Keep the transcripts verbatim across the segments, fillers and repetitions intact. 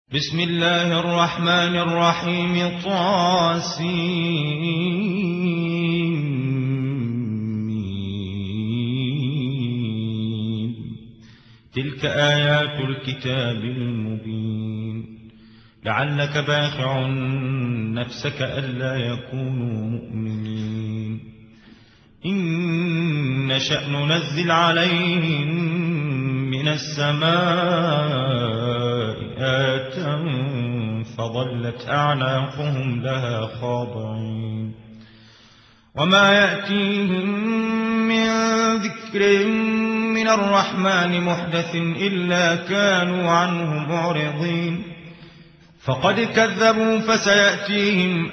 بسم الله الرحمن الرحيم طاسين. تلك آيات الكتاب المبين. لعلك باخع نفسك ألا يكونوا مؤمنين. إن نشأ ننزل عليهم من السماء آية فظلت أعناقهم لها خاضعين. وما يأتيهم من ذكر من الرحمن محدث إلا كانوا عنه معرضين. فقد كذبوا فسيأتيهم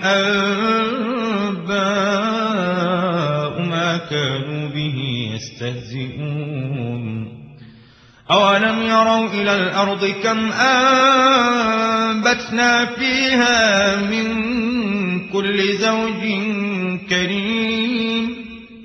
أنباء ما كانوا به يستهزئون. أولم يروا إلى الأرض كم أنبتنا فيها من كل زوج كريم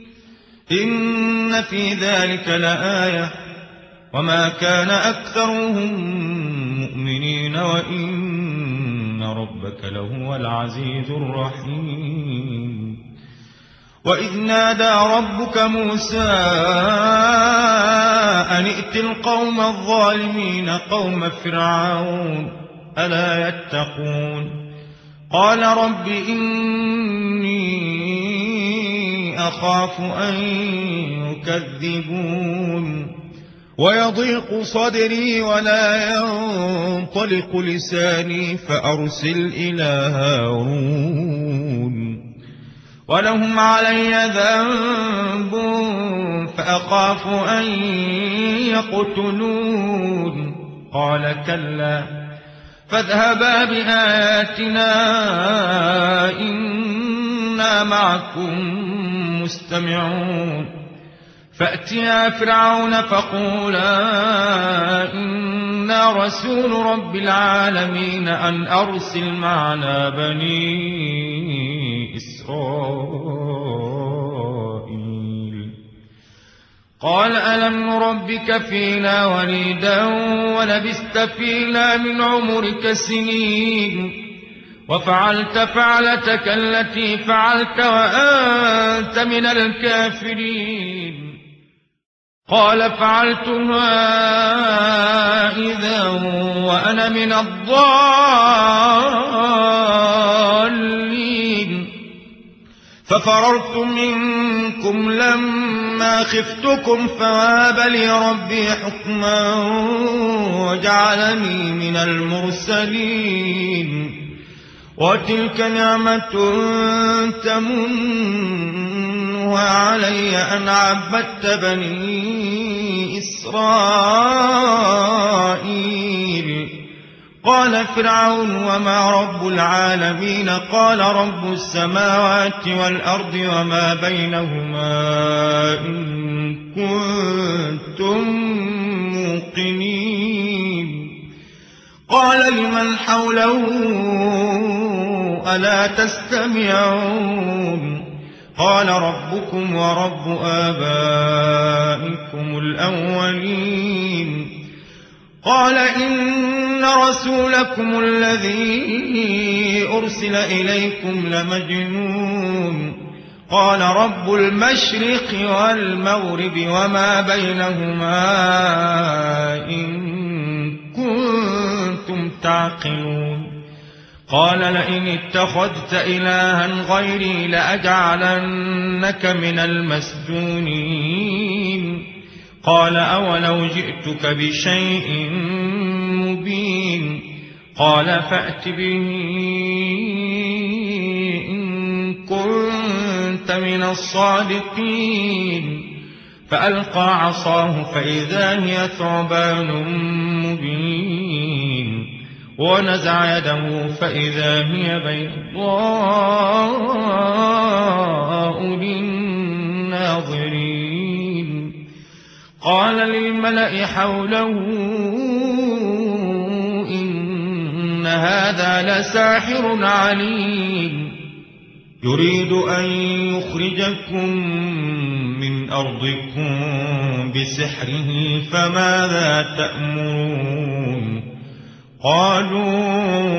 إن في ذلك لآية وما كان أكثرهم مؤمنين وإن ربك لهو العزيز الرحيم. وإذ نادى ربك موسى أن ائت القوم الظالمين قوم فرعون ألا يتقون. قال رب إني أخاف أن يكذبون ويضيق صدري ولا ينطلق لساني فأرسل إلى هارون ولهم علي ذنب فأخاف أن يقتلون. قال كلا فاذهبا بآياتنا إنا معكم مستمعون. فأتيا فرعون فقولا إنا رسول رب العالمين أن أرسل معنا بني إسرائيل. قال ألم نربك فينا وليدا ولبثت فينا من عمرك سنين وفعلت فعلتك التي فعلت وأنت من الكافرين. قال فعلتها إذا وأنا من الضالين. ففررت منكم لما خفتكم فوهب لي ربي حكما وجعلني من المرسلين. وتلك نعمة تمنها علي أن عبدت بني إسرائيل. قال فرعون وما رب العالمين؟ قال رب السماوات والأرض وما بينهما إن كنتم موقنين. قال لمن حوله ألا تستمعون؟ قال ربكم ورب آبائكم الأولين. قال إن رسولكم الذي أرسل إليكم لمجنون. قال رب المشرق والمغرب وما بينهما إن كنتم تعقلون. قال لئن اتخذت إلها غيري لأجعلنك من المسجونين. قال أولو جئتك بشيء مبين. قال فأت به إن كنت من الصادقين. فألقى عصاه فإذا هي ثعبان مبين ونزع يده فإذا هي بيضاء للناظرين. قال للملأ حوله إن هذا لساحر عليم يريد أن يخرجكم من أرضكم بسحره فماذا تأمرون؟ قالوا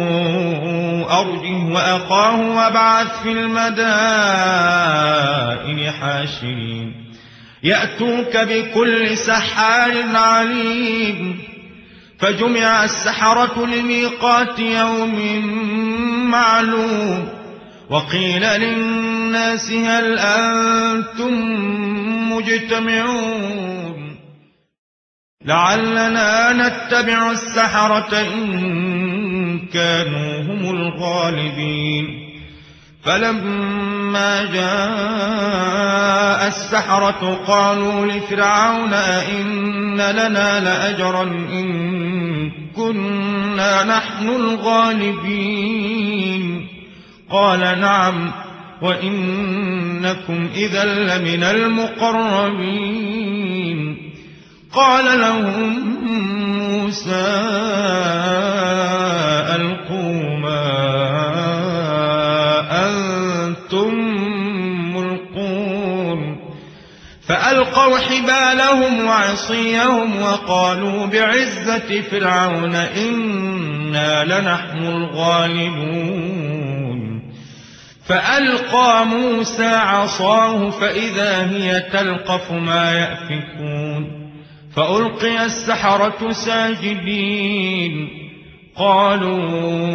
أرجه وأخاه وابعث في المدائن حاشرين يأتوك بكل سحار عليم. فجمع السحرة لميقات يوم معلوم وقيل للناس هل أنتم مجتمعون لعلنا نتبع السحرة إن كانوا هم الغالبين. فلما جاء السحرة قالوا لفرعون أئن لنا لأجرا إن كنا نحن الغالبين. قال نعم وإنكم إذا لمن المقربين. قال لهم موسى ألقوا ما أنتم ملقون. فألقوا حبالهم وعصيهم وقالوا بعزة فرعون إنا لنحن الغالبون. فألقى موسى عصاه فإذا هي تلقف ما يأفكون. فألقي السحرة ساجدين قالوا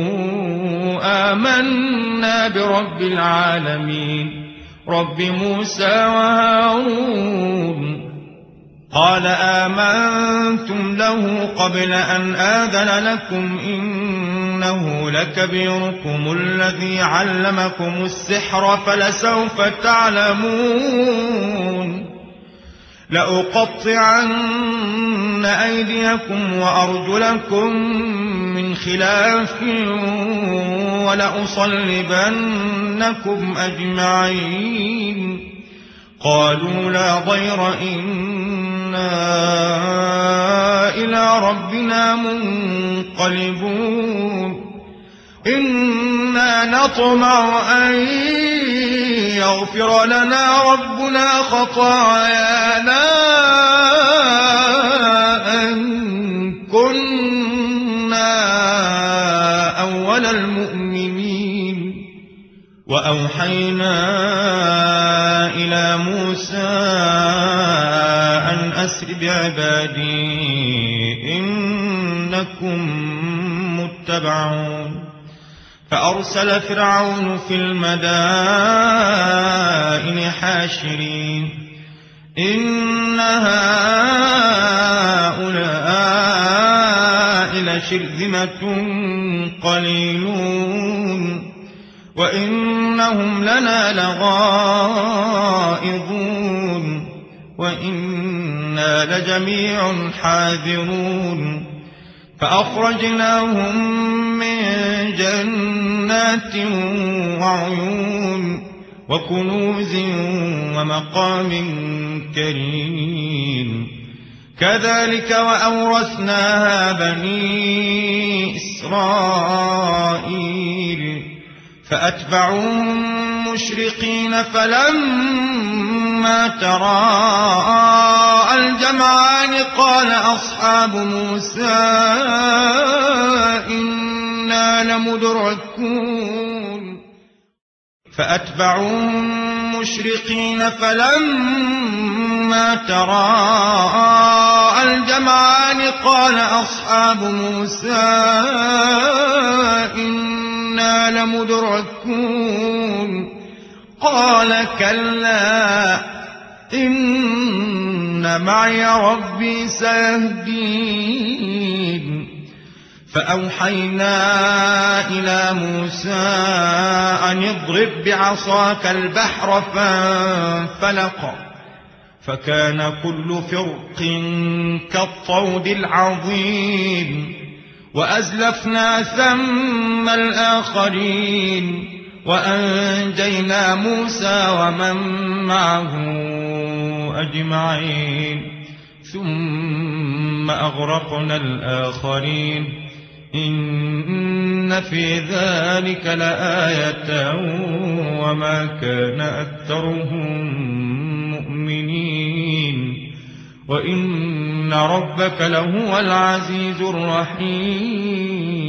آمنا برب العالمين رب موسى وهارون. قال آمنتم له قبل أن آذن لكم إنه لكبيركم الذي علمكم السحر فلسوف تعلمون لأقطعن أيديكم وأرجلكم من خلاف ولأصلبنكم أجمعين. قالوا لا ضير إنا إلى ربنا منقلبون إنا نطمع أن يغفر لنا ربنا خطايانا أن كنا أول المؤمنين. وأوحينا إلى موسى أن أسر بعبادي إنكم متبعون. فأرسل فرعون في المدائن حاشرين إن هؤلاء لشرذمة قليلون وإنهم لنا لغائظون وإنا لجميع حاذرون. فأخرجناهم من جنات وعيون وكنوز ومقام كريم. كذلك وأورثناها بني إسرائيل. فأتبعوهم مشرقين فلما تراءى الجمعان قال أصحاب موسى إنا لمدركون. فأتبعوهم مشرقين فلما تراءى الجمعان قال أصحاب موسى إنا لمدركون. قال كلا إن معي ربي سيهدين. فأوحينا إلى موسى أن اضرب بعصاك البحر فانفلق فكان كل فرق كالطود العظيم. وأزلفنا ثم الآخرين وأنجينا موسى ومن معه أجمعين ثم أغرقنا الآخرين إن في ذلك لآية وما كان أكثرهم مؤمنين وإن ربك لهو العزيز الرحيم.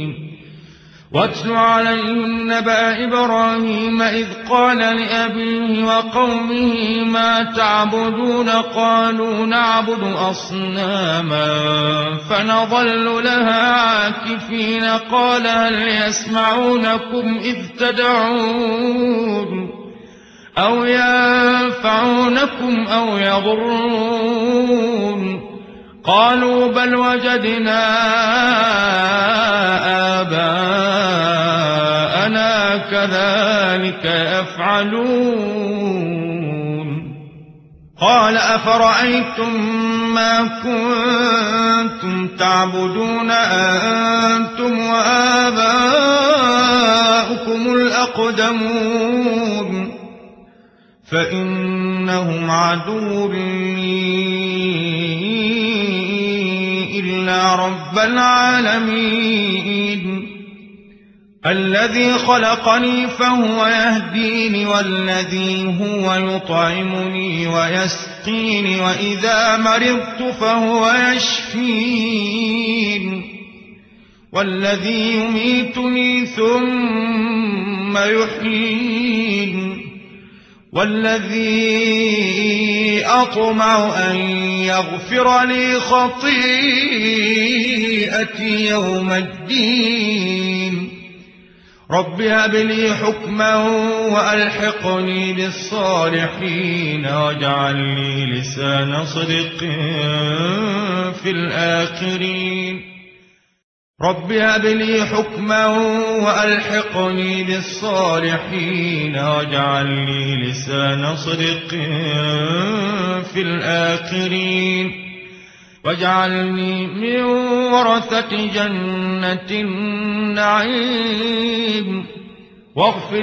واتل عليهم نبأ إبراهيم إذ قال لأبيه وقومه ما تعبدون قالوا نعبد أصناما فنظل لها عاكفين قال هل يسمعونكم إذ تدعون أو ينفعونكم أو يضرون قالوا بل وجدنا آباءنا كذلك يفعلون قال أفرأيتم ما كنتم تعبدون أنتم وآباؤكم الأقدمون فإنهم عدو لي إلا رب العالمين الذي خلقني فهو يهديني والذي هو يطعمني ويسقيني وإذا مرضت فهو يشفين والذي يميتني ثم يحيين والذي أطمع أن يغفر لي خطيئتي يوم الدين رب هب لي حكما وألحقني بالصالحين واجعل لي لسان صدق في الآخرين رب هب لي حكما وألحقني بالصالحين واجعل لي لسان صدق في الآخرين واجعلني من ورثة جنة النعيم واغفر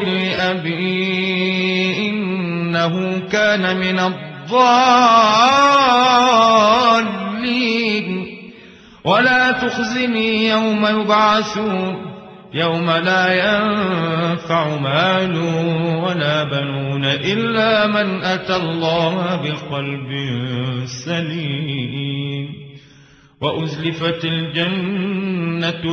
لأبي إنه كان من الضالين ولا تخزني يوم يبعثون يوم لا ينفع مال ولا بنون إلا من أتى الله بقلب سليم وأزلفت الجنة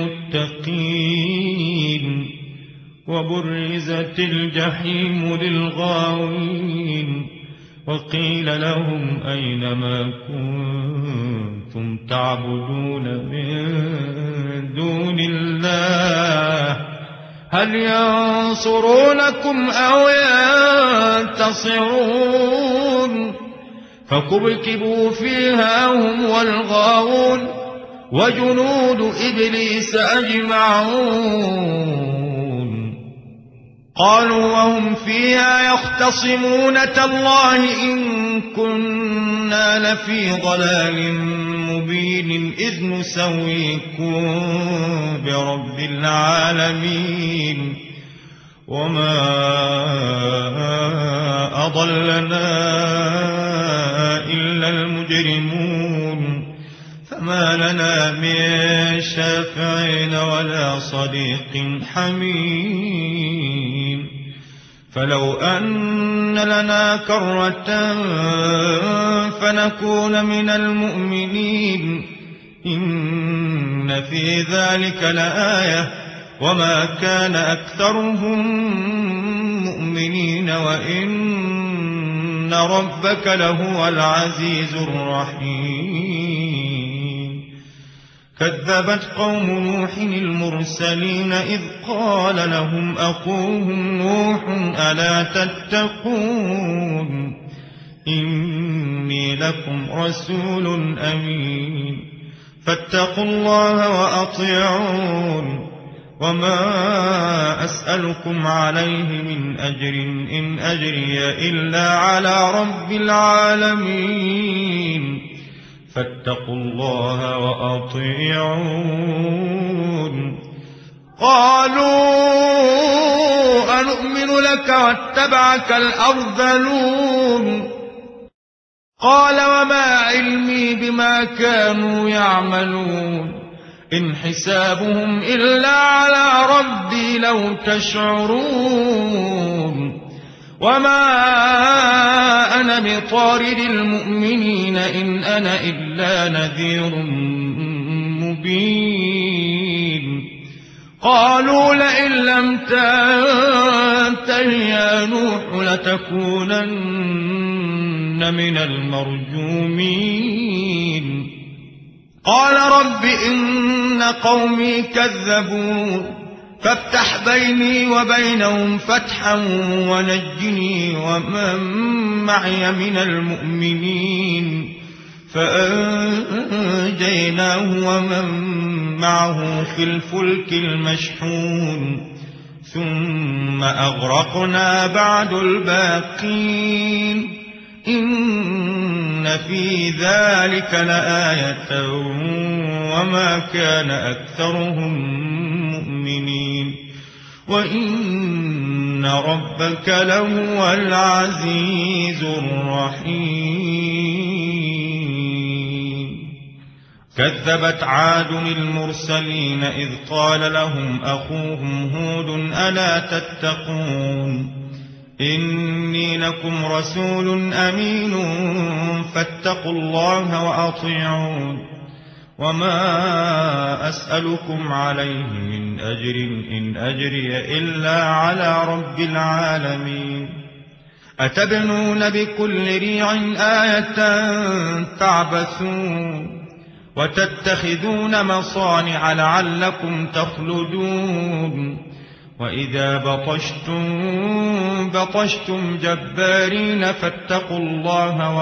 للمتقين وبرزت الجحيم للغاوين وقيل لهم أين ما كنتم تعبدون من دون الله هل ينصرونكم أو ينتصرون فكبكبوا فيها هم والغاوون وجنود إبليس أجمعون قالوا وهم فيها يختصمون تالله إن كنا لفي ضلال مبين إذ نسويكم برب العالمين وما أضلنا إلا المجرمون فما لنا من شافعين ولا صديق حميم فلو أن لنا كرة فنكون من المؤمنين إن في ذلك لآية وما كان أكثرهم مؤمنين وإن ربك لهو العزيز الرحيم كذبت قوم نوح المرسلين إذ قال لهم أخوهم نوح ألا تتقون إني لكم رسول أمين فاتقوا الله وأطيعون وما أسألكم عليه من أجر إن أجري إلا على رب العالمين فاتقوا الله وأطيعون قالوا أنؤمن لك واتبعك الأرذلون قال وما علمي بما كانوا يعملون إن حسابهم إلا على ربي لو تشعرون وما أنا بطارد المؤمنين إن أنا إلا نذير مبين قالوا لئن لم تنته يا نوح لتكونن من المرجومين قال رب إن قومي كذبون فافتح بيني وبينهم فتحا ونجني ومن معي من المؤمنين فأنجيناه ومن معه في الفلك المشحون ثم أغرقنا بعد الباقين إن في ذلك لآية وما كان أكثرهم مؤمنين وإن ربك لهو العزيز الرحيم كذبت عاد المرسلين إذ قال لهم أخوهم هود ألا تتقون إني لكم رسول أمين فاتقوا الله وأطيعون وما أسألكم عليه من أجر إن أجري إلا على رب العالمين أتبنون بكل ريع آية تعبثون وتتخذون مصانع لعلكم تخلدون وإذا بطشتم بطشتم جبارين فاتقوا الله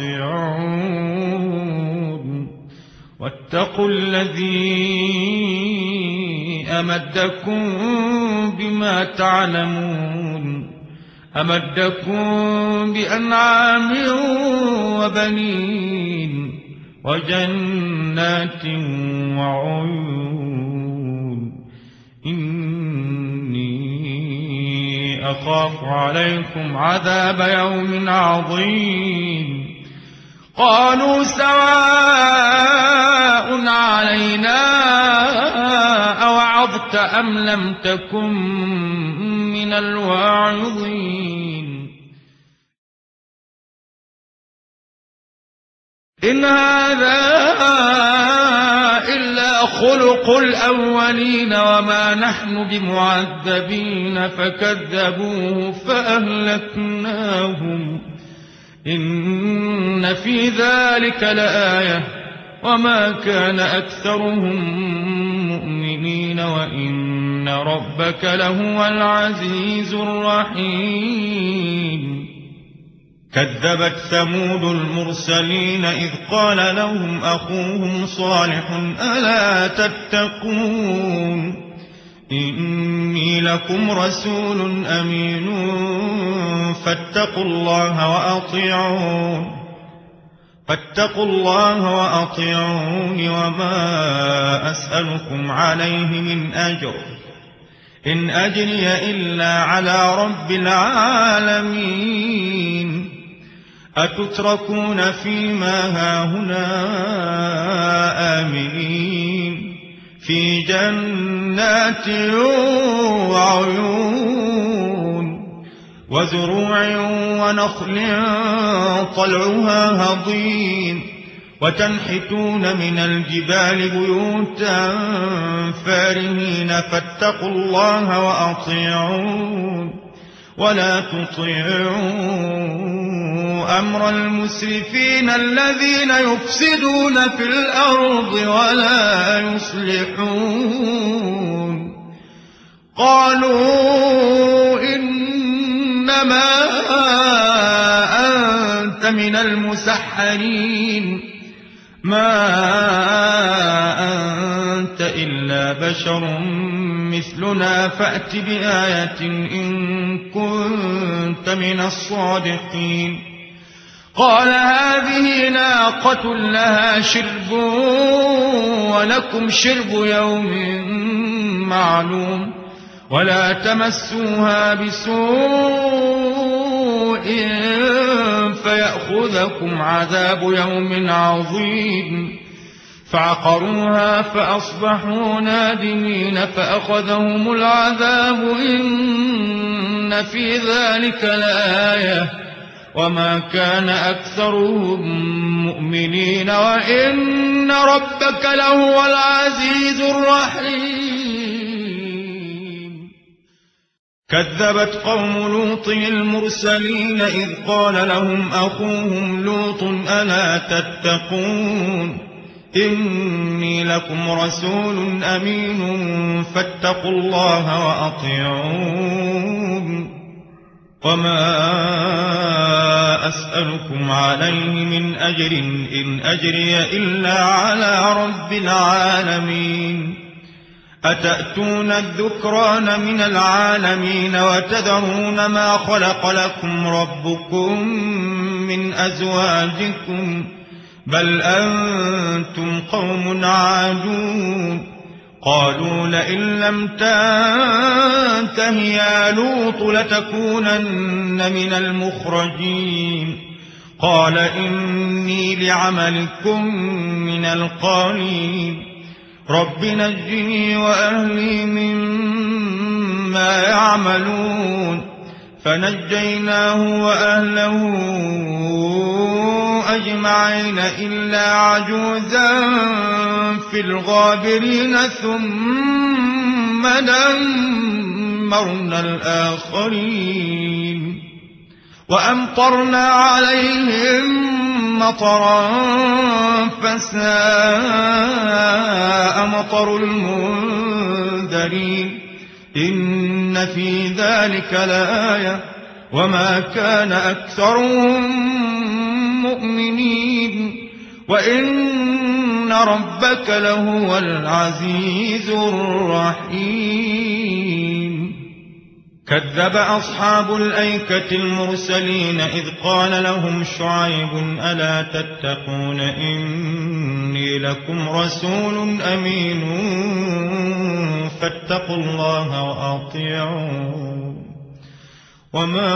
وأطيعون واتقوا الذي أمدكم بما تعلمون أمدكم بأنعام وبنين وجنات وعيون إني أخاف عليكم عذاب يوم عظيم قالوا سواء علينا أوعظت أم لم تكن من الواعظين إن هذا إلا خلق الأولين وما نحن بمعذبين فكذبوه فأهلكناهم إن في ذلك لآية وما كان أكثرهم مؤمنين وإن ربك لهو العزيز الرحيم كذبت ثمود المرسلين إذ قال لهم أخوهم صالح ألا تتقون إني لكم رسول أمين فاتقوا الله وأطيعون فاتقوا الله وأطيعون وما أسألكم عليه من أجر إن أجري إلا على رب العالمين أتتركون فيما هاهنا آمنين في جنات وعيون وزروع ونخل طلعها هضيم وتنحتون من الجبال بيوتا فارهين فاتقوا الله وأطيعون ولا تطيعوا أمر المسرفين الذين يفسدون في الأرض ولا يصلحون قالوا إنما أنت من المسحرين ما أنت إلا بشر مثلنا فأت بآية إن كنت من الصادقين قال هذه ناقة لها شرب ولكم شرب يوم معلوم ولا تمسوها بسوء فيأخذكم عذاب يوم عظيم فعقروها فأصبحوا نادمين فأخذهم العذاب إن في ذلك لآية وما كان أكثرهم مؤمنين وإن ربك لهو العزيز الرحيم كذبت قوم لوط المرسلين إذ قال لهم أخوهم لوط ألا تتقون إني لكم رسول أمين فاتقوا الله وأطيعون وما أسألكم عليه من أجر إن أجري إلا على رب العالمين أتأتون الذكران من العالمين وتذرون ما خلق لكم ربكم من أزواجكم بل أنتم قوم عادون قالوا لئن لم تنته يا لوط لتكونن من المخرجين قال إني لعملكم من القالين رب نجني وأهلي مما يعملون فنجيناه وأهله أجمعين إلا عجوزا في الغابرين ثم دمرنا الآخرين وأمطرنا عليهم مطرا فساء مطر المنذرين إن في ذلك لآية وما كان أكثرهم مؤمنين وإن ربك لهو العزيز الرحيم كذب أصحاب الأيكة المرسلين إذ قال لهم شعيب ألا تتقون إني لكم رسول أمين فاتقوا الله وأطيعون وما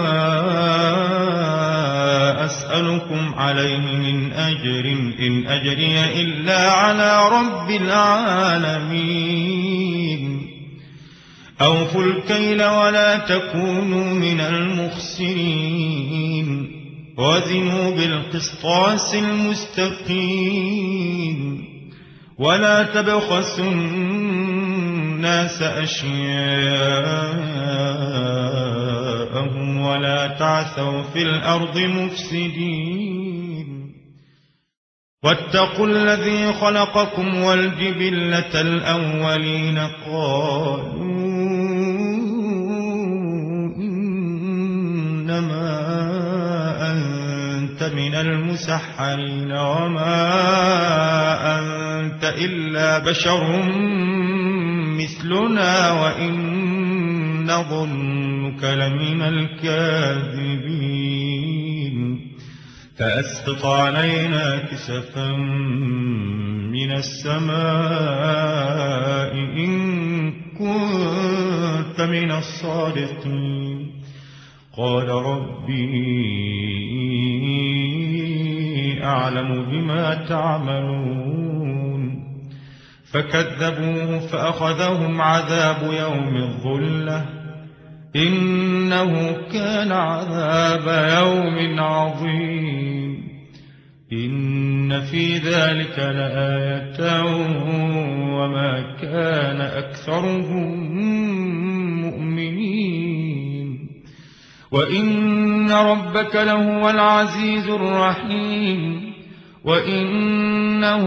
أسألكم عليه من أجر إن أجري إلا على رب العالمين أوفوا الكيل ولا تكونوا من المخسرين وزنوا بالقسطاس المستقيم ولا تبخسوا الناس أشياءهم ولا تعثوا في الأرض مفسدين واتقوا الذي خلقكم والجبلة الأولين قالوا إنما أنت من المسحرين وما أنت إلا بشر مثلنا وإن نظنك لمن الكاذبين فأسقط علينا كسفا من السماء إن كنت من الصادقين قال ربي أعلم بما تعملون فكذبوه فأخذهم عذاب يوم الظلة إنه كان عذاب يوم عظيم إن في ذلك لآية وما كان أكثرهم مؤمنين وإن ربك لهو العزيز الرحيم وإنه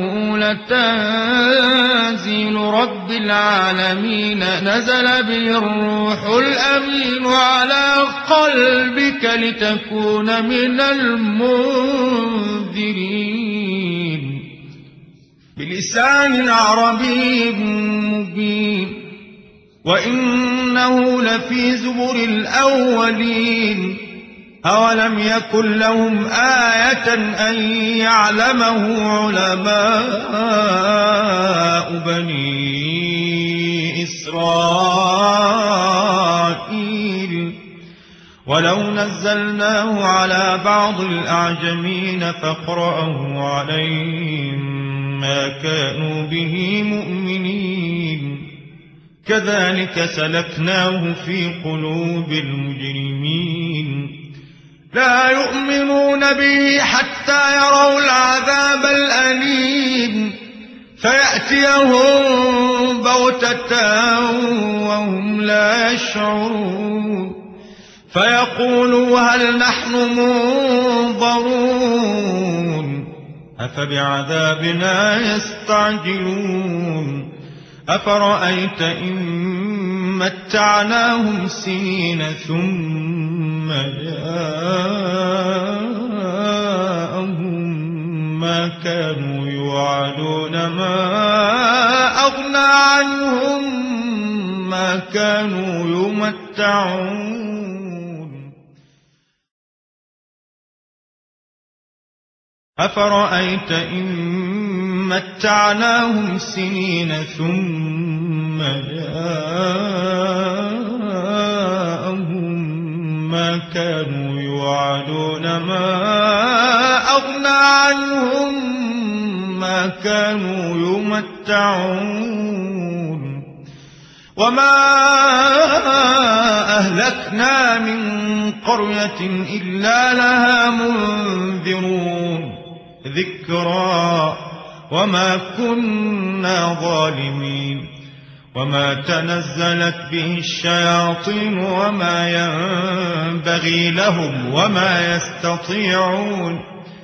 لتنزيل رب العالمين نزل به الروح الأمين على قلبك لتكون من المنذرين بلسان عربي مبين وإنه لفي زبر الأولين أولم يكن لهم آية أن يعلمه علماء بني إسرائيل ولو نزلناه على بعض الأعجمين فاقرأه عليهم ما كانوا به مؤمنين كذلك سلكناه في قلوب المجرمين لا يؤمنون به حتى يروا العذاب الأليم فيأتيهم بغتة وهم لا يشعرون فيقولوا هل نحن منظرون أفبعذابنا يستعجلون أفرأيت إن متعناهم سنين ثم جاءهم ما كانوا يوعدون ما أغنى عنهم ما كانوا يمتعون أفرأيت إن متعناهم سنين ثم جاءهم ما كانوا يوعدون ما أغنى عنهم ما كانوا يمتعون وما أهلكنا من قرية إلا لها منذرون ذكرى وما كنا ظالمين وما تنزلت به الشياطين وما ينبغي لهم وما يستطيعون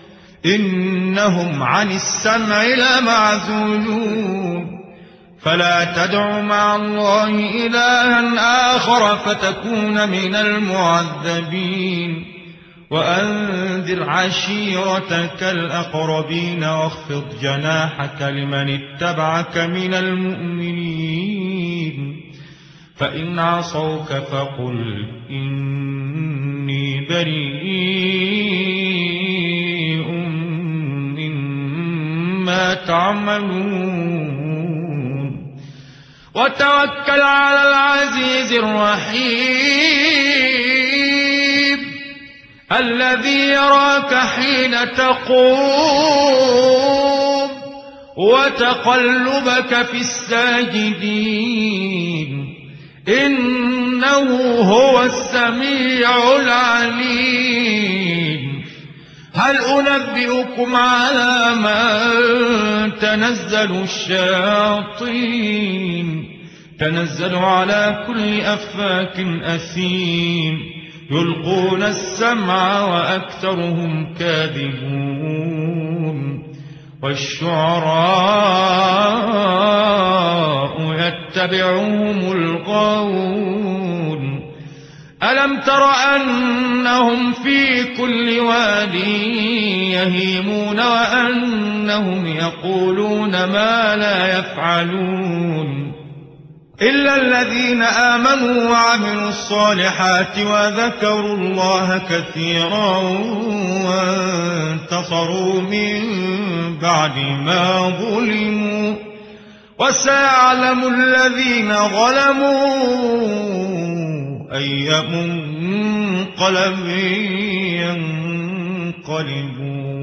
إنهم عن السمع لمعزولون فلا تدع مع الله إلها آخر فتكون من المعذبين وأنذر عشيرتك الأقربين واخفض جناحك لمن اتبعك من المؤمنين فإن عصوك فقل إني بريء مما تعملون وتوكل على العزيز الرحيم الذي يراك حين تقوم وتقلبك في الساجدين إنه هو السميع العليم هل أنبئكم على من تنزل الشياطين تنزل على كل أفاك أثيم يلقون السمع وأكثرهم كاذبون والشعراء يتبعهم الغاوون ألم تر أنهم في كل واد يهيمون وأنهم يقولون ما لا يفعلون إلا الذين آمنوا وعملوا الصالحات وذكروا الله كثيرا وانتصروا من بعد ما ظلموا وسيعلم الذين ظلموا أي منقلب ينقلبون